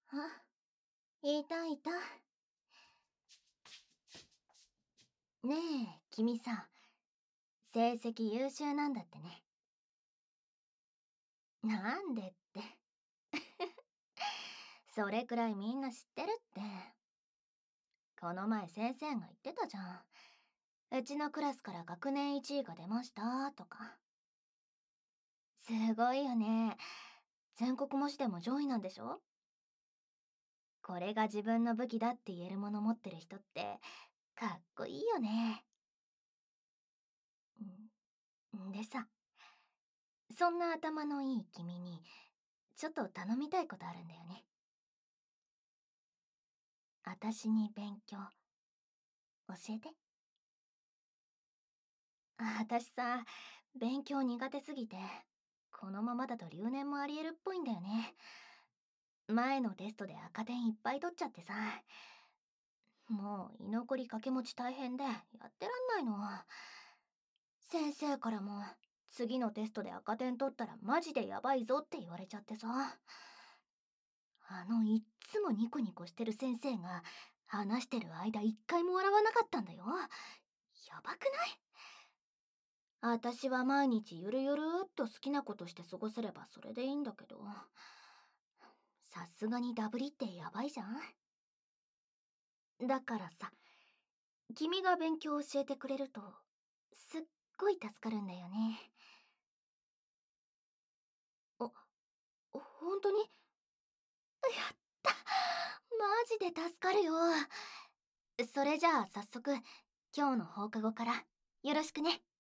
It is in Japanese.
あ、いたいた。ねえ、君さ、成績優秀なんだってね。なんでって。それくらいみんな知ってるって。この前先生が言ってたじゃん。うちのクラスから学年1位が出ましたとか。すごいよね。全国模試でも上位なんでしょ？これが自分の武器だって言えるもの持ってる人って、かっこいいよね。でさ、そんな頭のいい君に、ちょっと頼みたいことあるんだよね。あたしに勉強、教えて。あたしさ、勉強苦手すぎて、このままだと留年もありえるっぽいんだよね。前のテストで赤点いっぱい取っちゃってさ、もう居残り掛け持ち大変でやってらんないの。先生からも、次のテストで赤点取ったらマジでやばいぞって言われちゃってさ。いっつもニコニコしてる先生が、話してる間一回も笑わなかったんだよ。やばくない？あたしは毎日ゆるゆるっと好きなことして過ごせればそれでいいんだけど、さすがにダブリってやばいじゃん。だからさ、君が勉強教えてくれると、すっごい助かるんだよね。あ、ほんとに？やった！マジで助かるよ。それじゃあ早速、今日の放課後からよろしくね。